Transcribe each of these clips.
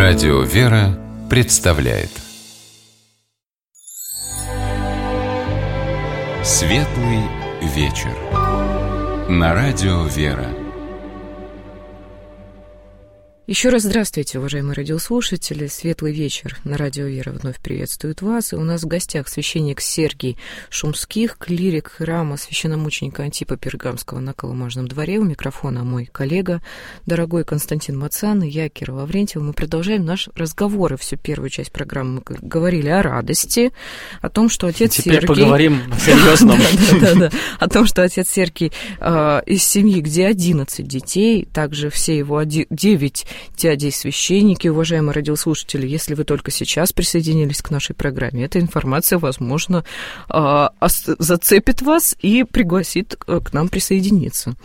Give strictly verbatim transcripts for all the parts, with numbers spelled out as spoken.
Радио «Вера» представляет Светлый вечер на Радио «Вера». Еще раз здравствуйте, уважаемые радиослушатели. Светлый вечер на Радио «Вера» вновь приветствует вас. И у нас в гостях священник Сергий Шумских, клирик храма священномученика Антипа Пергамского на Колымажном дворе. У микрофона мой коллега, дорогой Константин Мацан и я, Кира Лаврентьева. Мы продолжаем наш разговор. И всю первую часть программы мы говорили о радости, о том, что отец Сергий... Теперь поговорим о серьезном. Да-да-да. О том, что отец Сергий из семьи, где одиннадцать детей, также все его девять дядей священники, уважаемые радиослушатели, если вы только сейчас присоединились к нашей программе, эта информация, возможно, зацепит вас и пригласит к нам присоединиться.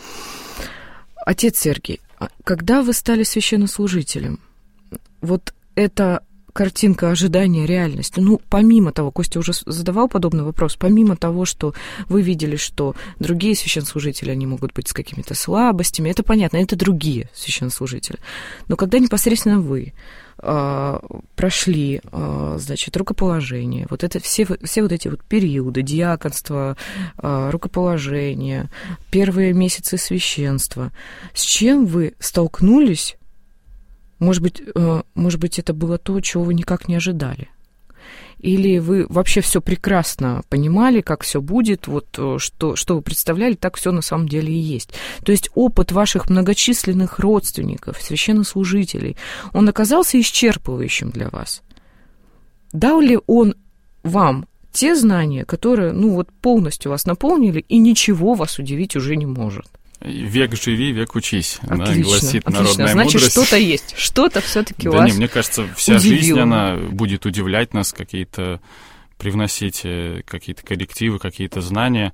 Отец Сергий, когда вы стали священнослужителем, вот это картинка ожидания реальности, ну, помимо того, Костя уже задавал подобный вопрос, помимо того, что вы видели, что другие священнослужители, они могут быть с какими-то слабостями, это понятно, это другие священнослужители. Но когда непосредственно вы э, прошли, э, значит, рукоположение, вот это все, все вот эти вот периоды, диаконство, э, рукоположение, первые месяцы священства, с чем вы столкнулись? Может быть, может быть, это было то, чего вы никак не ожидали? Или вы вообще все прекрасно понимали, как все будет, вот что, что вы представляли, так все на самом деле и есть. То есть опыт ваших многочисленных родственников, священнослужителей, он оказался исчерпывающим для вас? Дал ли он вам те знания, которые, ну вот, полностью вас наполнили, и ничего вас удивить уже не может? Век живи, век учись, отлично, да, гласит отлично. народная Значит, мудрость. Что-то есть, что-то все-таки да у вас не, мне кажется, вся удивило. Жизнь, она будет удивлять нас, какие-то, привносить какие-то коррективы, какие-то знания.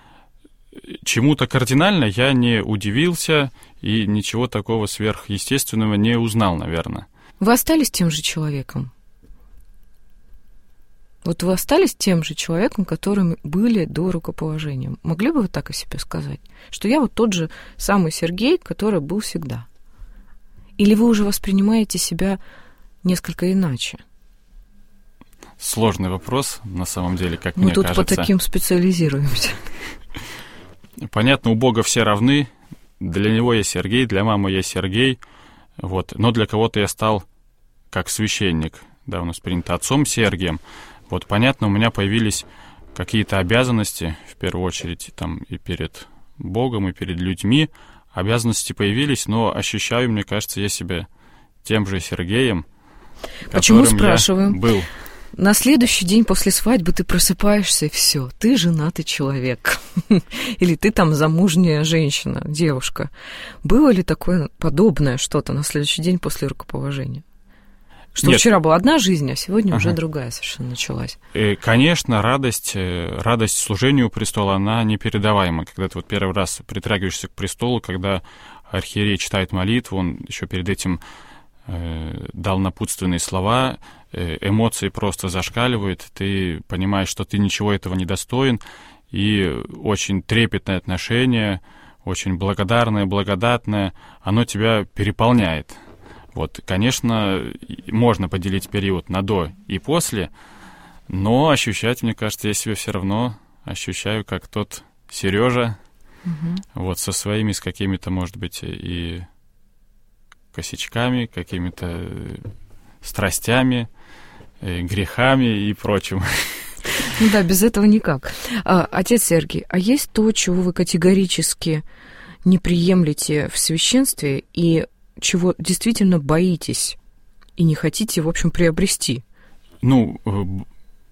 Чему-то кардинально я не удивился и ничего такого сверхъестественного не узнал, наверное. Вы остались тем же человеком? Вот вы остались тем же человеком, которым были до рукоположения. Могли бы вы так о себе сказать? Что я вот тот же самый Сергей, который был всегда? Или вы уже воспринимаете себя несколько иначе? Сложный вопрос, на самом деле, как Мы мне тут кажется. по таким специализируемся. Понятно, у Бога все равны. Для него я Сергей, для мамы я Сергей. Вот. Но для кого-то я стал как священник. Да, у нас принято отцом Сергием. Вот, понятно, у меня появились какие-то обязанности, в первую очередь, там, и перед Богом, и перед людьми. Обязанности появились, но ощущаю, мне кажется, я себя тем же Сергеем, Почему которым спрашиваем? я был. На следующий день после свадьбы ты просыпаешься, и все, ты женатый человек. Или ты там замужняя женщина, девушка. Было ли такое подобное что-то на следующий день после рукоположения? Что Нет. Вчера была одна жизнь, а сегодня ага. уже другая совершенно началась. И, конечно, радость, радость служению престола, она непередаваема. Когда ты вот первый раз притрагиваешься к престолу, когда архиерей читает молитву, он еще перед этим э, дал напутственные слова, э, эмоции просто зашкаливают, ты понимаешь, что ты ничего этого не достоин, и очень трепетное отношение, очень благодарное, благодатное, оно тебя переполняет. Вот, конечно, можно поделить период на до и после, но ощущать, мне кажется, я себя все равно ощущаю как тот Сережа, угу. вот, со своими, с какими-то, может быть, и косячками, какими-то страстями, грехами и прочим. Ну да, без этого никак. А, отец Сергий, а есть то, чего вы категорически не приемлете в священстве и чего действительно боитесь и не хотите, в общем, приобрести? Ну, вот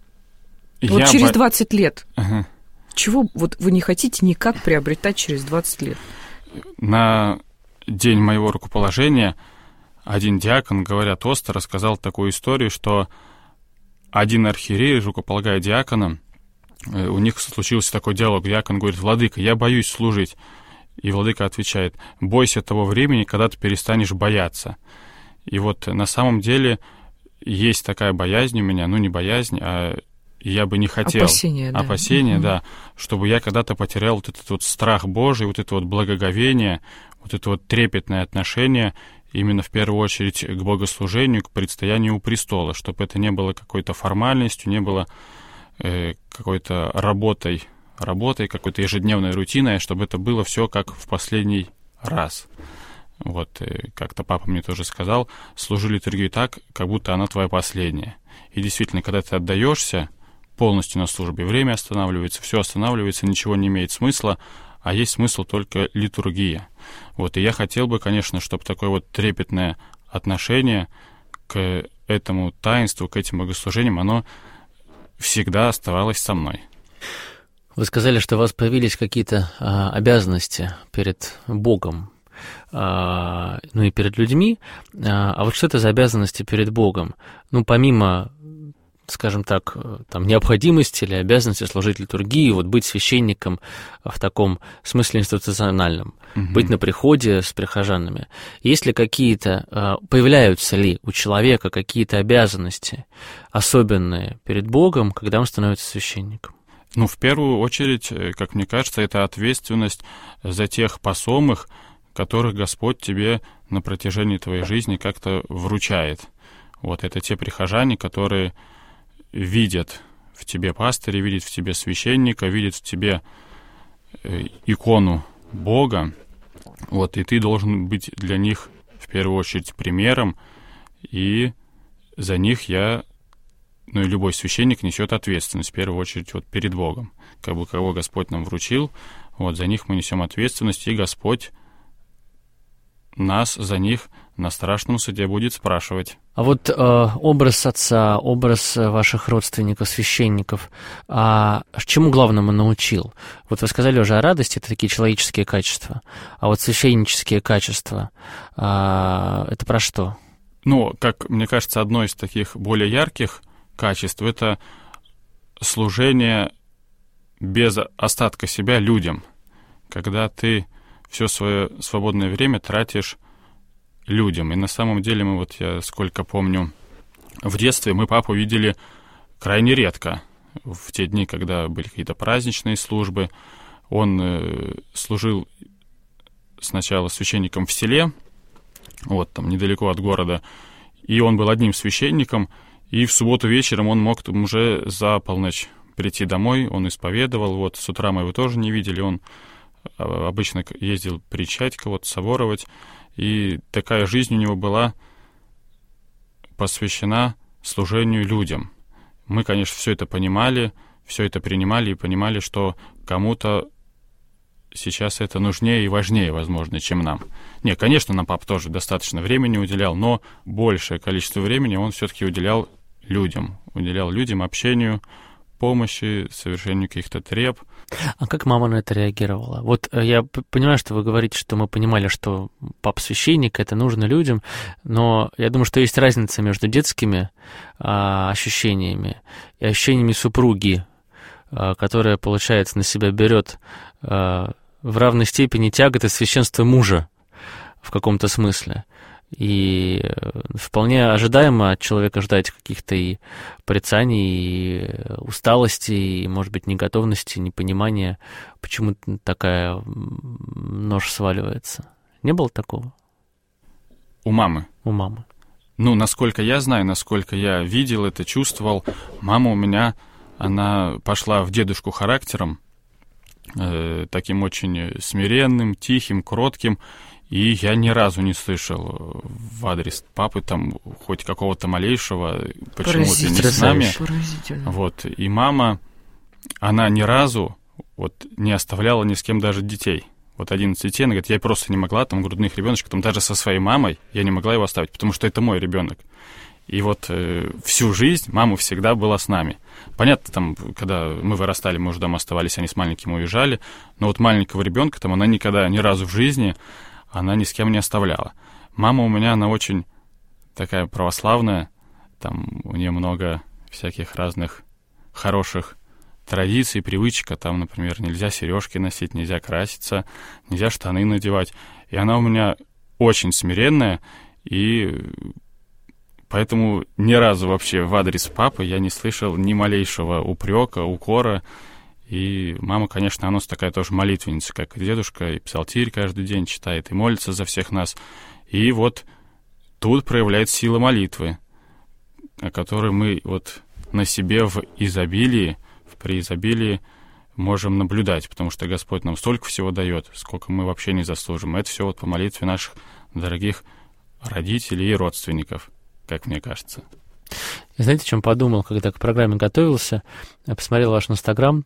я через бо... двадцать лет. Ага. Чего вот вы не хотите никак приобретать через двадцать лет? На день моего рукоположения один диакон, говоря тост, рассказал такую историю, что один архиерей, рукополагая диакона, у них случился такой диалог. Диакон говорит: «Владыка, я боюсь служить». И владыка отвечает: «Бойся того времени, когда ты перестанешь бояться». И вот на самом деле есть такая боязнь у меня, ну не боязнь, а я бы не хотел. Опасение, да. Опасение, угу. да, чтобы я когда-то потерял вот этот вот страх Божий, вот это вот благоговение, вот это вот трепетное отношение именно в первую очередь к богослужению, к предстоянию у престола, чтобы это не было какой-то формальностью, не было э, какой-то работой, работой, какой-то ежедневной рутиной, а чтобы это было все как в последний раз. Вот, как-то папа мне тоже сказал, служи литургию так, как будто она твоя последняя. И действительно, когда ты отдаешься полностью на службе, время останавливается, все останавливается, ничего не имеет смысла, а есть смысл только литургия. Вот, и я хотел бы, конечно, чтобы такое вот трепетное отношение к этому таинству, к этим богослужениям, оно всегда оставалось со мной. Вы сказали, что у вас появились какие-то а, обязанности перед Богом, а, ну и перед людьми. А, а вот что это за обязанности перед Богом? Ну, помимо, скажем так, там, необходимости или обязанности служить литургии, вот быть священником в таком смысле институциональном, угу. быть на приходе с прихожанами. Есть ли какие-то, появляются ли у человека какие-то обязанности особенные перед Богом, когда он становится священником? Ну, в первую очередь, как мне кажется, это ответственность за тех посомых, которых Господь тебе на протяжении твоей жизни как-то вручает. Вот это те прихожане, которые видят в тебе пастыря, видят в тебе священника, видят в тебе икону Бога. Вот, и ты должен быть для них в первую очередь примером, и за них я... Ну и любой священник несет ответственность, в первую очередь, вот перед Богом. Как бы кого Господь нам вручил, вот за них мы несем ответственность, и Господь нас за них на страшном суде будет спрашивать. А вот э, образ отца, образ ваших родственников, священников, а чему главному научил? Вот вы сказали уже о радости, это такие человеческие качества, а вот священнические качества, э, это про что? Ну, как мне кажется, одно из таких более ярких качеств — это служение без остатка себя людям, когда ты все свое свободное время тратишь людям. И на самом деле мы, вот я сколько помню, в детстве мы папу видели крайне редко. В те дни, когда были какие-то праздничные службы, он э, служил сначала священником в селе, вот там недалеко от города, и он был одним священником. И в субботу вечером он мог уже за полночь прийти домой, он исповедовал. Вот с утра мы его тоже не видели, он обычно ездил причать кого-то, соборовать. И такая жизнь у него была посвящена служению людям. Мы, конечно, все это понимали, все это принимали и понимали, что кому-то сейчас это нужнее и важнее, возможно, чем нам. Не, конечно, нам папа тоже достаточно времени уделял, но большее количество времени он все-таки уделял людям, уделял людям, общению, помощи, совершению каких-то треб. А как мама на это реагировала? Вот я понимаю, что вы говорите, что мы понимали, что папа священник, это нужно людям, но я думаю, что есть разница между детскими а, ощущениями и ощущениями супруги, а, которая, получается, на себя берет а, в равной степени тяготы священства мужа в каком-то смысле. И вполне ожидаемо от человека ждать каких-то и порицаний, и усталости, и, может быть, неготовности, непонимания, почему такая нож сваливается. Не было такого? У мамы? У мамы. Ну, насколько я знаю, насколько я видел это, чувствовал, мама у меня, она пошла в дедушку характером, э, таким очень смиренным, тихим, кротким. И я ни разу не слышал в адрес папы там хоть какого-то малейшего, почему ты не с нами. Вот. И мама, она ни разу вот, не оставляла ни с кем даже детей. Вот одиннадцать детей, она говорит, я просто не могла, там грудных ребеночков, там даже со своей мамой я не могла его оставить, потому что это мой ребенок. И вот э, всю жизнь мама всегда была с нами. Понятно, там, когда мы вырастали, мы уже дома оставались, они с маленьким уезжали, но вот маленького ребенка там она никогда, ни разу в жизни она ни с кем не оставляла. Мама у меня, она очень такая православная, там у нее много всяких разных хороших традиций, привычек. Там, например, нельзя сережки носить, нельзя краситься, нельзя штаны надевать. И она у меня очень смиренная, и поэтому ни разу вообще в адрес папы я не слышал ни малейшего упрека, укора. И мама, конечно, она такая тоже молитвенница, как и дедушка, и псалтирь каждый день читает, и молится за всех нас. И вот тут проявляется сила молитвы, о которой мы вот на себе в изобилии, в преизобилии можем наблюдать, потому что Господь нам столько всего дает, сколько мы вообще не заслужим. Это все вот по молитве наших дорогих родителей и родственников, как мне кажется. И знаете, о чем подумал, когда к программе готовился? Я посмотрел ваш Инстаграм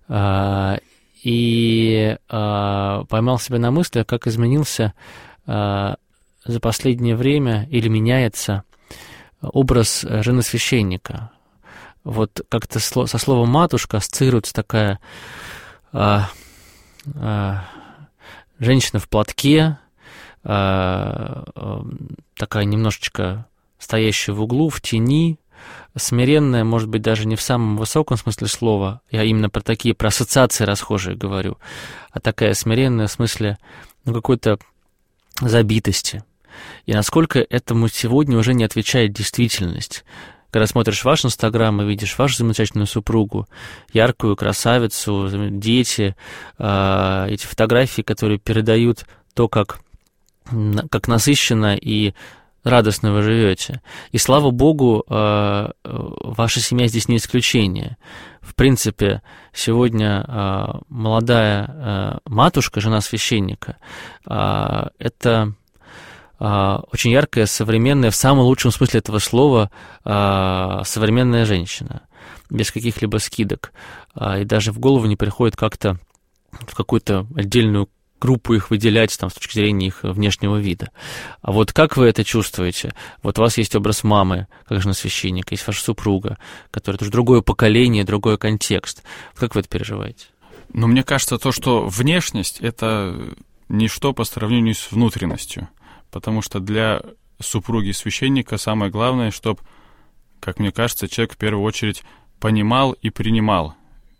и поймал себя на мысли, как изменился за последнее время или меняется образ жены священника. Вот как-то со словом «матушка» ассоциируется такая а, а, женщина в платке, а, а, такая немножечко стоящая в углу, в тени, смиренная, может быть, даже не в самом высоком смысле слова, я именно про такие, про ассоциации расхожие говорю, а такая смиренная в смысле ну, какой-то забитости. И насколько этому сегодня уже не отвечает действительность. Когда смотришь ваш Инстаграм и видишь вашу замечательную супругу, яркую красавицу, дети, э, эти фотографии, которые передают то, как, как насыщенно и радостно вы живете. И слава Богу, э, ваша семья здесь не исключение. В принципе, сегодня э, молодая э, матушка, жена священника, э, это... очень яркая, современная, в самом лучшем смысле этого слова, современная женщина, без каких-либо скидок. И даже в голову не приходит как-то в какую-то отдельную группу их выделять там, с точки зрения их внешнего вида. А вот как вы это чувствуете? Вот у вас есть образ мамы, как жена священника, есть ваша супруга, которая тоже другое поколение, другой контекст. Как вы это переживаете? Ну, мне кажется, то, что внешность — это ничто по сравнению с внутренностью. Потому что для супруги священника самое главное, чтобы, как мне кажется, человек в первую очередь понимал и принимал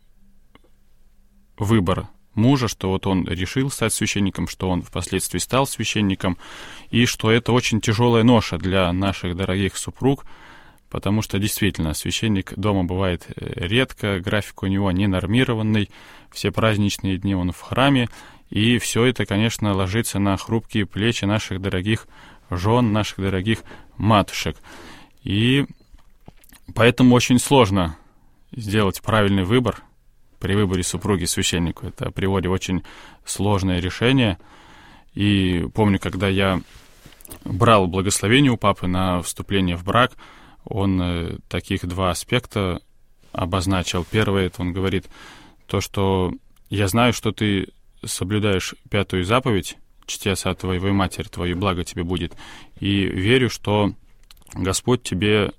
выбор мужа, что вот он решил стать священником, что он впоследствии стал священником, и что это очень тяжелая ноша для наших дорогих супруг, потому что действительно священник дома бывает редко, график у него не нормированный, все праздничные дни он в храме, и все это, конечно, ложится на хрупкие плечи наших дорогих жен, наших дорогих матушек. И поэтому очень сложно сделать правильный выбор при выборе супруги священнику. Это априори очень сложное решение. И помню, когда я брал благословение у папы на вступление в брак, он таких два аспекта обозначил. Первое, это он говорит, то, что я знаю, что ты соблюдаешь пятую заповедь, чти отца твоего и матерь твою, благо тебе будет, и верю, что Господь тебе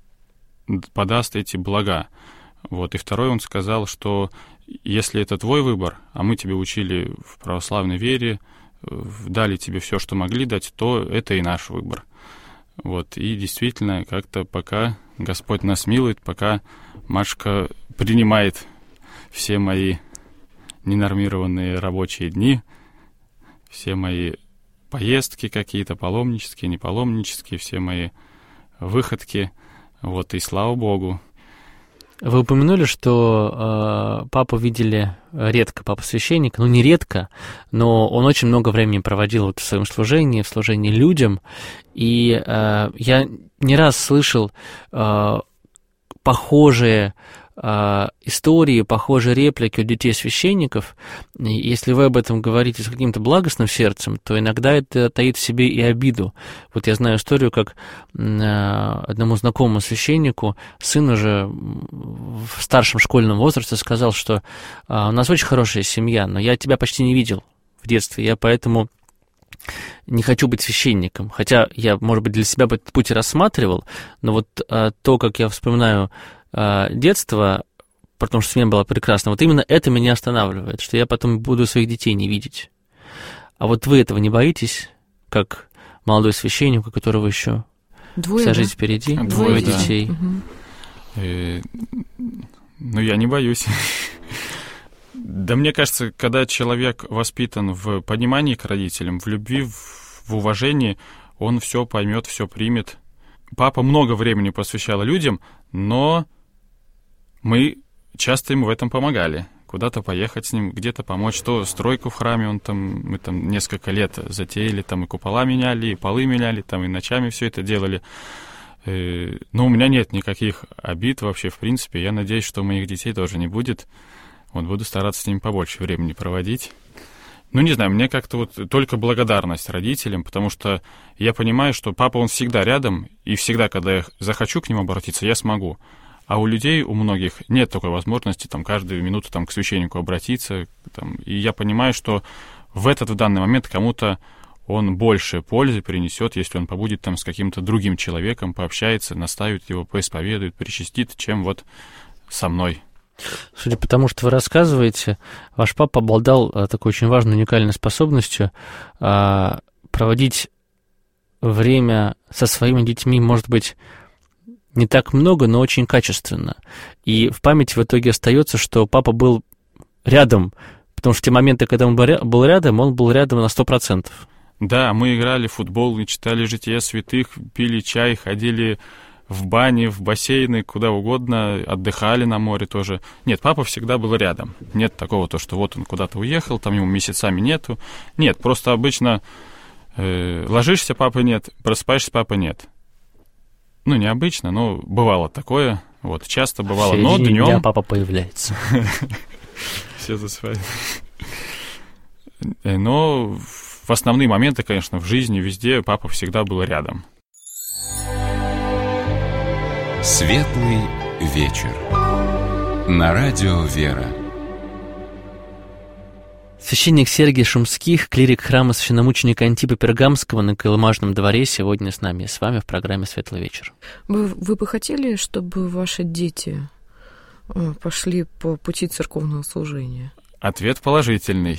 подаст эти блага. Вот. И второй, он сказал, что если это твой выбор, а мы тебе учили в православной вере, дали тебе все, что могли дать, то это и наш выбор. Вот. И действительно, как-то пока Господь нас милует, пока Машка принимает все мои ненормированные рабочие дни, все мои поездки какие-то, паломнические, непаломнические, все мои выходки, вот, и слава Богу. Вы упомянули, что э, папу видели редко, папа священник, ну, не редко, но он очень много времени проводил вот в своем служении, в служении людям, и э, я не раз слышал э, похожие истории, похожие реплики у детей священников. И если вы об этом говорите с каким-то благостным сердцем, то иногда это таит в себе и обиду. Вот я знаю историю, как одному знакомому священнику сын уже в старшем школьном возрасте сказал, что у нас очень хорошая семья, но я тебя почти не видел в детстве, я поэтому не хочу быть священником. Хотя я, может быть, для себя бы этот путь рассматривал, но вот то, как я вспоминаю детство, потому что семья была прекрасна, вот именно это меня останавливает, что я потом буду своих детей не видеть. А вот вы этого не боитесь, как молодой священник, у которого еще Двое, вся да? жизнь впереди, Двое, двое да. детей? Угу. И, ну, я не боюсь. Да мне кажется, когда человек воспитан в понимании к родителям, в любви, в, в уважении, он все поймет, все примет. Папа много времени посвящал людям, но мы часто ему в этом помогали. куда-то поехать с ним, где-то помочь. То стройку в храме, он там, мы там несколько лет затеяли, там и купола меняли, и полы меняли, там и ночами все это делали. Но у меня нет никаких обид вообще, в принципе. Я надеюсь, что у моих детей тоже не будет. Вот буду стараться с ними побольше времени проводить. Ну, не знаю, мне как-то вот только благодарность родителям, потому что я понимаю, что папа, он всегда рядом, и всегда, когда я захочу к нему обратиться, я смогу. А у людей, у многих нет такой возможности там каждую минуту там, к священнику обратиться. Там, и я понимаю, что в этот в данный момент кому-то он больше пользы принесет, если он побудет там с каким-то другим человеком, пообщается, наставит его, поисповедует, причастит, чем вот со мной. Судя по тому, что вы рассказываете, ваш папа обладал такой очень важной, уникальной способностью а, проводить время со своими детьми, может быть, не так много, но очень качественно. И в памяти в итоге остается, что папа был рядом, потому что в те моменты, когда он был рядом, он был рядом на сто процентов. Да, мы играли в футбол, читали «Жития святых», пили чай, ходили в бане, в бассейны, куда угодно, отдыхали на море тоже. Нет, папа всегда был рядом. Нет такого, то, что вот он куда-то уехал, там ему месяцами нету. Нет, просто обычно э, ложишься, папы нет, просыпаешься, папы нет. Ну, необычно, но бывало такое. Вот, часто бывало, но днем... дня папа появляется. Все засыпают. Но в основные моменты, конечно, в жизни, везде папа всегда был рядом. Светлый вечер. На радио «Вера». Священник Сергий Шумских, клирик храма священномученика Антипа Пергамского на Колымажном дворе, сегодня с нами, с вами в программе «Светлый вечер». Вы, вы бы хотели, чтобы ваши дети пошли по пути церковного служения? Ответ положительный.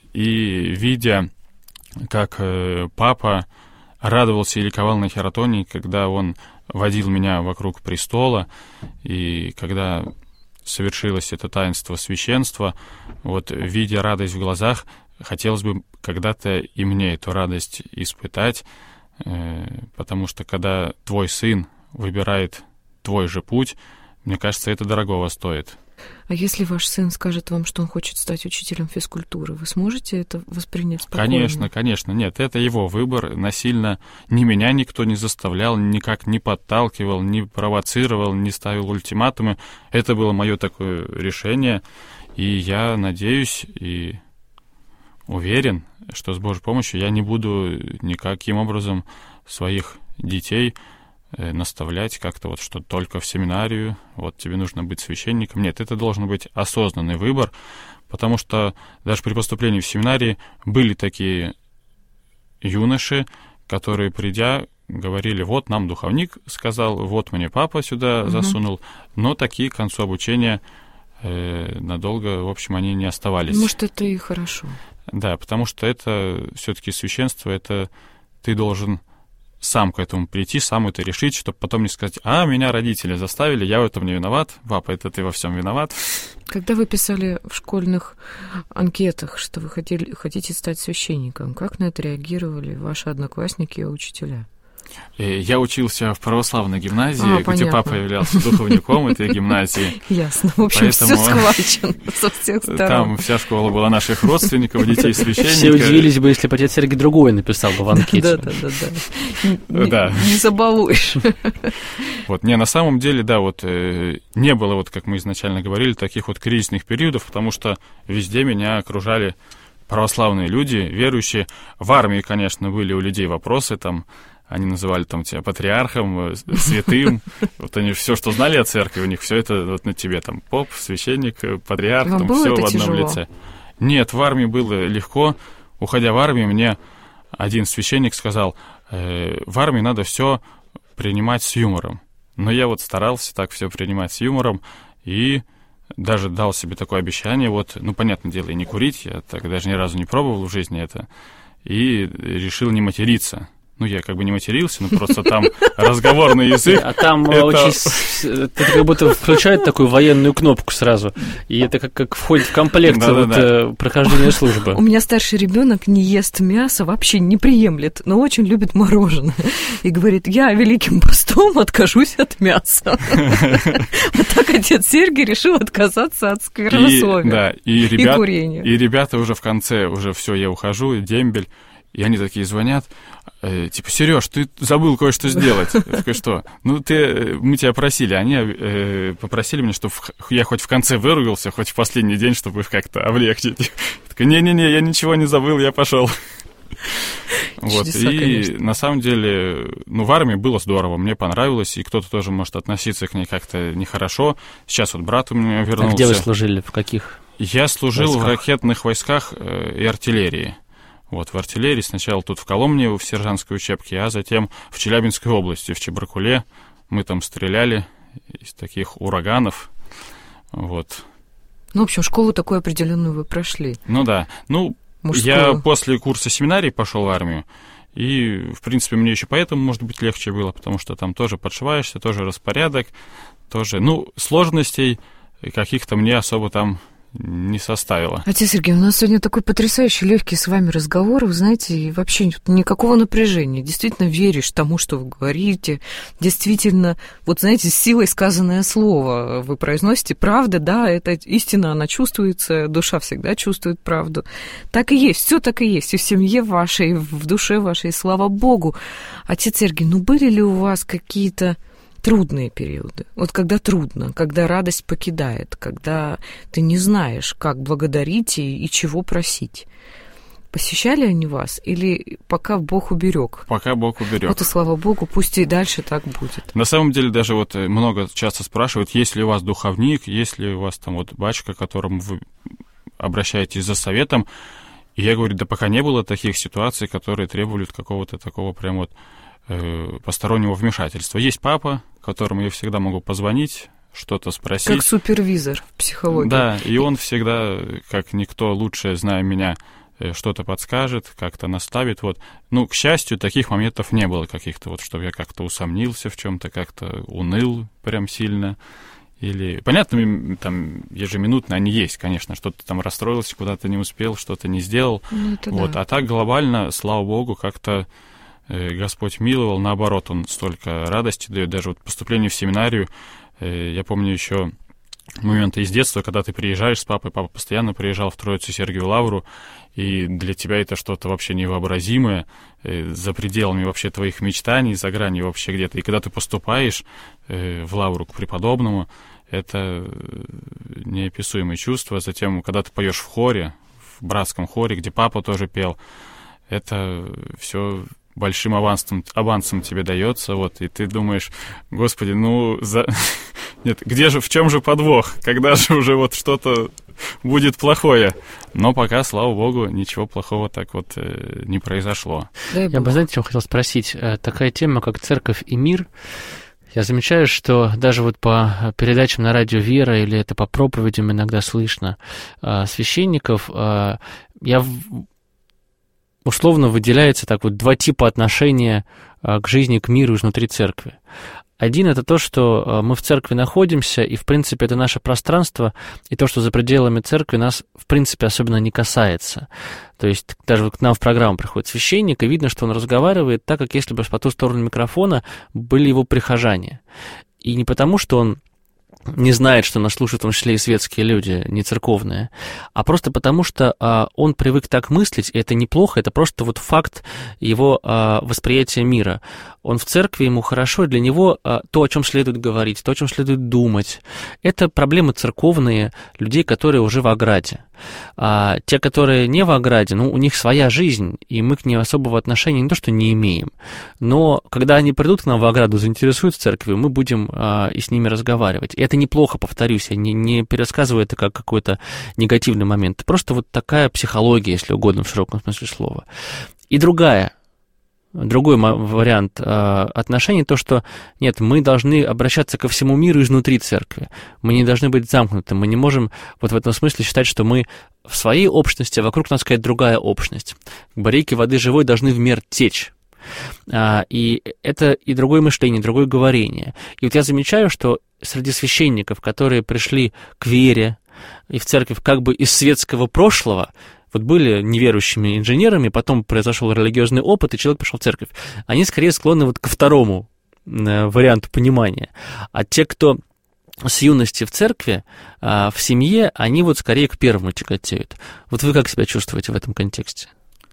И видя, как папа радовался и ликовал на хератонии, когда он водил меня вокруг престола, и когда совершилось это таинство священства, вот, видя радость в глазах, хотелось бы когда-то и мне эту радость испытать, э, потому что когда твой сын выбирает твой же путь, мне кажется, это дорогого стоит. А если ваш сын скажет вам, что он хочет стать учителем физкультуры, вы сможете это воспринять спокойно? Конечно, конечно. Нет, это его выбор. Насильно ни меня никто не заставлял, никак не подталкивал, не провоцировал, не ставил ультиматумы. Это было мое такое решение. И я надеюсь и уверен, что с Божьей помощью я не буду никаким образом своих детей наставлять как-то вот, что только в семинарию, вот тебе нужно быть священником. Нет, это должен быть осознанный выбор, потому что даже при поступлении в семинарии были такие юноши, которые, придя, говорили, вот нам духовник сказал, вот мне папа сюда угу. засунул, но такие к концу обучения э, надолго, в общем, они не оставались. Может, это и хорошо. Да, потому что это все-таки священство, это ты должен сам к этому прийти, сам это решить, чтобы потом не сказать, а, меня родители заставили, я в этом не виноват, папа, это ты во всем виноват. Когда вы писали в школьных анкетах, что вы хотели, хотите стать священником, как на это реагировали ваши одноклассники и учителя? Я учился в православной гимназии, а, где понятно. папа являлся духовником этой гимназии. Ясно. В общем, все схвачено со всех сторон. Там вся школа была наших родственников, детей священника. Все удивились бы, если бы отец Сергий другой написал бы в анкете. Да-да-да. Да. Не забалуешь. Вот, не, на самом деле, да, вот не было, вот как мы изначально говорили, таких вот кризисных периодов, потому что везде меня окружали православные люди, верующие. В армии, конечно, были у людей вопросы, там, они называли там тебя патриархом, святым. Вот они все, что знали о церкви, у них все это вот на тебе, там, поп, священник, патриарх, там все в одном тяжело? лице. Нет, в армии было легко. Уходя в армию, мне один священник сказал, э, в армии надо все принимать с юмором. Но я вот старался так все принимать с юмором и даже дал себе такое обещание, вот, ну, понятное дело, и не курить, я так даже ни разу не пробовал в жизни это, и решил не материться. Ну, я как бы не матерился, но просто там разговорный язык. А там очень... Это как будто включает такую военную кнопку сразу, и это как, как входит в комплект вот, прохождения службы. У меня старший ребенок не ест мясо, вообще не приемлет, но очень любит мороженое. И говорит, я великим постом откажусь от мяса. Вот так отец Сергий решил отказаться от сквернословия и курения. И ребята уже в конце, уже все, я ухожу, дембель. И они такие звонят, э, типа, Сереж, ты забыл кое-что сделать. Я такой, что? Ну, ты, мы тебя просили. Они э, попросили меня, чтобы я хоть в конце выругался, хоть в последний день, чтобы их как-то облегчить. Я такой, не-не-не, я ничего не забыл, я пошел. Вот, Чудеса, и конечно. На самом деле, ну, в армии было здорово, мне понравилось, и кто-то тоже может относиться к ней как-то нехорошо. Сейчас вот брат у меня вернулся. А где вы служили, в каких Я служил войсках? В ракетных войсках э, и артиллерии. Вот, в артиллерии сначала тут в Коломне, в сержантской учебке, а затем в Челябинской области, в Чебаркуле. Мы там стреляли из таких ураганов. Вот. Ну, в общем, школу такую определенную вы прошли. Ну да. Ну, Мужскую. Я после курса семинарии пошел в армию. И, в принципе, мне еще поэтому, может быть, легче было, потому что там тоже подшиваешься, тоже распорядок, тоже, ну, сложностей каких-то мне особо там не составило. Отец Сергей, у нас сегодня такой потрясающий легкий с вами разговор, вы знаете, и вообще никакого напряжения. Действительно веришь тому, что вы говорите. Действительно, вот знаете, с силой сказанное слово вы произносите. Правда, да, это истина, она чувствуется, душа всегда чувствует правду. Так и есть, все так и есть. И в семье вашей, в душе вашей, слава Богу. Отец Сергей, ну были ли у вас какие-то трудные периоды? Вот когда трудно, когда радость покидает, когда ты не знаешь, как благодарить и, и чего просить. Посещали они вас или пока Бог уберег? Пока Бог уберег. Вот и слава Богу, пусть и дальше так будет. На самом деле даже вот много часто спрашивают, есть ли у вас духовник, есть ли у вас там вот батюшка, к которому вы обращаетесь за советом. И я говорю, да пока не было таких ситуаций, которые требовали какого-то такого прям вот постороннего вмешательства. Есть папа, которому я всегда могу позвонить, что-то спросить. Как супервизор в психологии. Да, и он всегда, как никто лучше, зная меня, что-то подскажет, как-то наставит. Вот. Ну, к счастью, таких моментов не было каких-то, вот, чтобы я как-то усомнился в чем-то, как-то уныл прям сильно. Или, понятно, там ежеминутно они есть, конечно, что-то там расстроился, куда-то не успел, что-то не сделал. Ну, вот. да. А так глобально, слава Богу, как-то Господь миловал, наоборот, Он столько радости дает, даже вот поступление в семинарию. Я помню еще моменты из детства, когда ты приезжаешь с папой, папа постоянно приезжал в Троицу Сергию Лавру, и для тебя это что-то вообще невообразимое, за пределами вообще твоих мечтаний, за гранью вообще где-то. И когда ты поступаешь в Лавру к преподобному, это неописуемое чувство. Затем, когда ты поешь в хоре, в братском хоре, где папа тоже пел, это все большим авансом, авансом тебе дается, вот, и ты думаешь, господи, ну, за... нет, где же, в чем же подвох, когда же уже вот что-то будет плохое, но пока, слава Богу, ничего плохого так вот э, не произошло. Я бы, знаете, чем хотел спросить, такая тема, как церковь и мир, я замечаю, что даже вот по передачам на радио «Вера» или это по проповедям иногда слышно священников, я условно выделяется так вот два типа отношения к жизни, к миру изнутри церкви. Один — это то, что мы в церкви находимся, и, в принципе, это наше пространство, и то, что за пределами церкви, нас, в принципе, особенно не касается. То есть даже вот к нам в программу приходит священник, и видно, что он разговаривает так, как если бы по ту сторону микрофона были его прихожане. И не потому, что он не знает, что нас слушают в том числе и светские люди, не церковные, а просто потому, что а, он привык так мыслить, и это неплохо, это просто вот факт его а, восприятия мира. Он в церкви, ему хорошо, и для него а, то, о чем следует говорить, то, о чем следует думать, это проблемы церковные людей, которые уже в ограде. А те, которые не в ограде, ну, у них своя жизнь, и мы к ним особого отношения не то, что не имеем, но когда они придут к нам в ограду, заинтересуют в церкви, мы будем а, и с ними разговаривать. И это неплохо, повторюсь, я не, не пересказываю это как какой-то негативный момент. Это просто вот такая психология, если угодно, в широком смысле слова. И другая, другой вариант э, отношений, то, что нет, мы должны обращаться ко всему миру изнутри церкви. Мы не должны быть замкнуты. Мы не можем вот в этом смысле считать, что мы в своей общности, а вокруг нас какая-то другая общность. Как бы реки воды живой должны в мир течь. И это и другое мышление, и другое говорение. И вот я замечаю, что среди священников, которые пришли к вере и в церковь как бы из светского прошлого, вот были неверующими инженерами, потом произошел религиозный опыт, и человек пришел в церковь, они скорее склонны вот ко второму варианту понимания. А те, кто с юности в церкви, в семье, они вот скорее к первому тяготеют. Вот вы как себя чувствуете в этом контексте?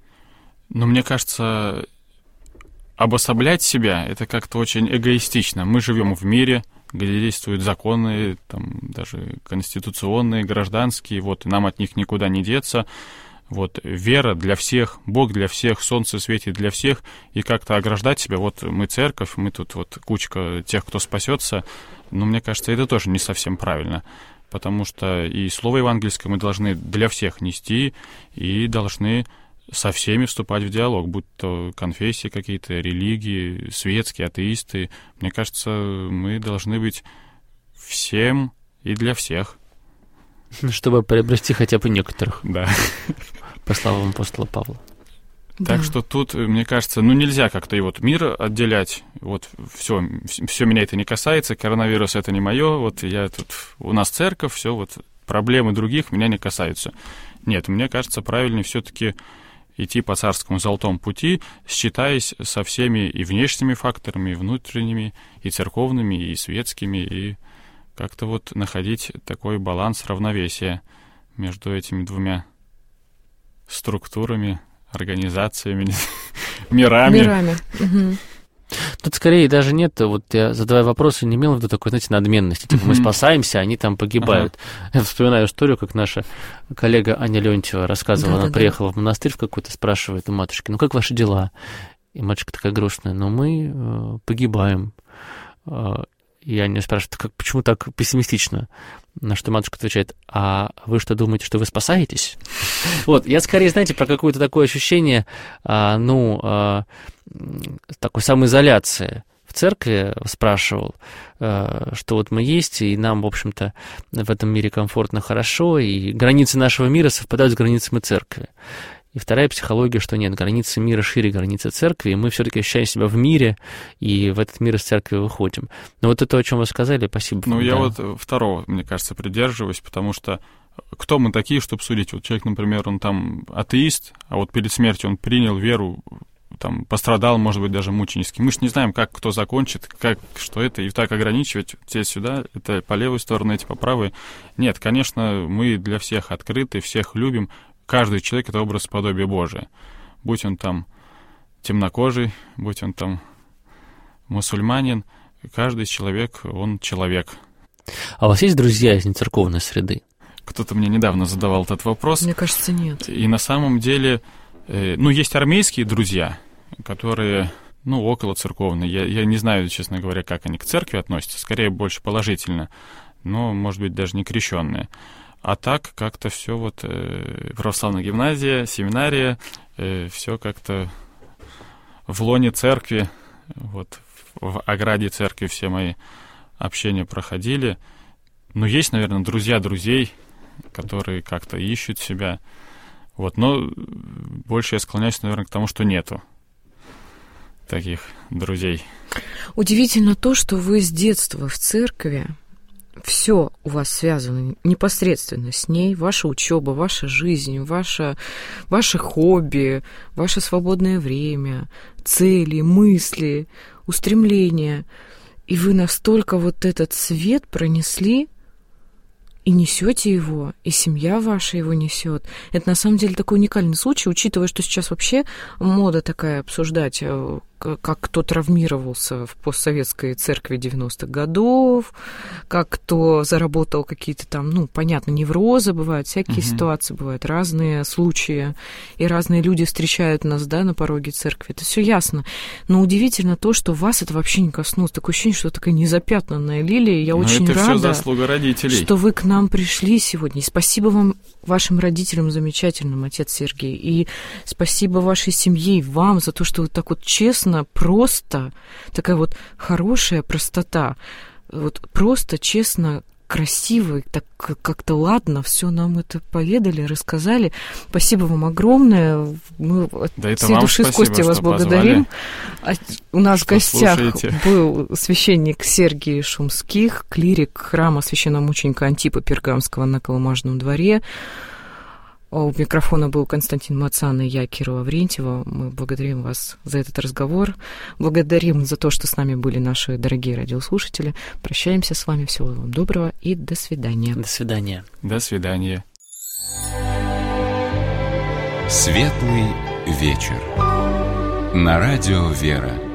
Ну, мне кажется, обособлять себя — это как-то очень эгоистично. Мы живем в мире, где действуют законы, там, даже конституционные, гражданские, вот, и нам от них никуда не деться. Вот, вера для всех, Бог для всех, солнце светит для всех, и как-то ограждать себя, вот мы церковь, мы тут вот кучка тех, кто спасется, но мне кажется, это тоже не совсем правильно, потому что и слово евангельское мы должны для всех нести, и должны со всеми вступать в диалог, будь то конфессии какие-то, религии, светские, атеисты. Мне кажется, мы должны быть всем и для всех. Чтобы приобрести хотя бы некоторых. Да. По словам апостола Павла. Так Да. что тут, мне кажется, ну нельзя как-то и вот мир отделять. Вот все, все меня это не касается, коронавирус это не мое, вот я тут, у нас церковь, все, вот проблемы других меня не касаются. Нет, мне кажется, правильнее все-таки идти по царскому золотому пути, считаясь со всеми и внешними факторами, и внутренними, и церковными, и светскими, и как-то вот находить такой баланс равновесия между этими двумя структурами, организациями, мирами. Мирами. Угу. Тут скорее даже нет, вот я, задавая вопросы, не имел в виду такой, знаете, надменности. Типа мы спасаемся, они там погибают. Ага. Я вспоминаю историю, как наша коллега Аня Леонтьева рассказывала, да, она да, приехала да. в монастырь в какой-то, спрашивает у матушки, ну как ваши дела? И матушка такая грустная, ну мы э, погибаем. И Аня спрашивает, как, почему так пессимистично? На что матушка отвечает, а вы что, думаете, что вы спасаетесь? Вот, я скорее, знаете, про какое-то такое ощущение, а, ну, а, такой самоизоляции в церкви спрашивал, а, что вот мы есть, и нам, в общем-то, в этом мире комфортно, хорошо, и границы нашего мира совпадают с границами церкви. И вторая психология, что нет, границы мира шире границы церкви, и мы все-таки ощущаем себя в мире, и в этот мир из церкви выходим. Но вот это, о чем вы сказали, спасибо. Ну, вам, я да. вот второго, мне кажется, придерживаюсь, потому что кто мы такие, чтобы судить? Вот человек, например, он там атеист, а вот перед смертью он принял веру, там, пострадал, может быть, даже мученически. Мы же не знаем, как кто закончит, как, что это, и так ограничивать те сюда, это по левой стороне, эти по правой. Нет, конечно, мы для всех открыты, всех любим. Каждый человек — это образ подобия Божия. Будь он там темнокожий, будь он там мусульманин, каждый человек, он человек. А у вас есть друзья из нецерковной среды? Кто-то мне недавно задавал этот вопрос. Мне кажется, нет. И на самом деле, э, ну, есть армейские друзья, которые, ну, около церковные. Я, я не знаю, честно говоря, как они к церкви относятся, скорее больше положительно, но, может быть, даже не крещенные. А так как-то все вот э, православная гимназия, семинария, э, все как-то в лоне церкви, вот в ограде церкви все мои общения проходили. Но есть, наверное, друзья друзей, которые как-то ищут себя. Вот, но больше я склоняюсь, наверное, к тому, что нету таких друзей. Удивительно то, что вы с детства в церкви. Все у вас связано непосредственно с ней, ваша учеба, ваша жизнь, ваше, ваше хобби, ваше свободное время, цели, мысли, устремления. И вы настолько вот этот свет пронесли и несете его, и семья ваша его несет. Это на самом деле такой уникальный случай, учитывая, что сейчас вообще мода такая обсуждать, как кто травмировался в постсоветской церкви девяностых годов, как кто заработал какие-то там, ну, понятно, неврозы бывают, всякие угу. ситуации бывают, разные случаи, и разные люди встречают нас, да, на пороге церкви. Это все ясно. Но удивительно то, что вас это вообще не коснулось. Такое ощущение, что такая незапятнанная лилия. Я Но очень это рада, всё заслуга родителей. что вы к нам пришли сегодня. И спасибо вам, вашим родителям замечательным, отец Сергей. И спасибо вашей семье и вам за то, что вы так вот честно, просто, такая вот хорошая простота, вот просто, честно красиво, и так как-то ладно все нам это поведали, рассказали. Спасибо вам огромное. Мы от да всей души с Костей вас благодарим. А у нас в гостях слушаете. Был священник Сергий Шумских, клирик храма священномученика Антипа Пергамского на Колымажном дворе. У микрофона был Константин Мацан и я, Кира Лаврентьева. Мы благодарим вас за этот разговор. Благодарим за то, что с нами были наши дорогие радиослушатели. Прощаемся с вами. Всего вам доброго и до свидания. До свидания. До свидания. Светлый вечер. На радио «Вера».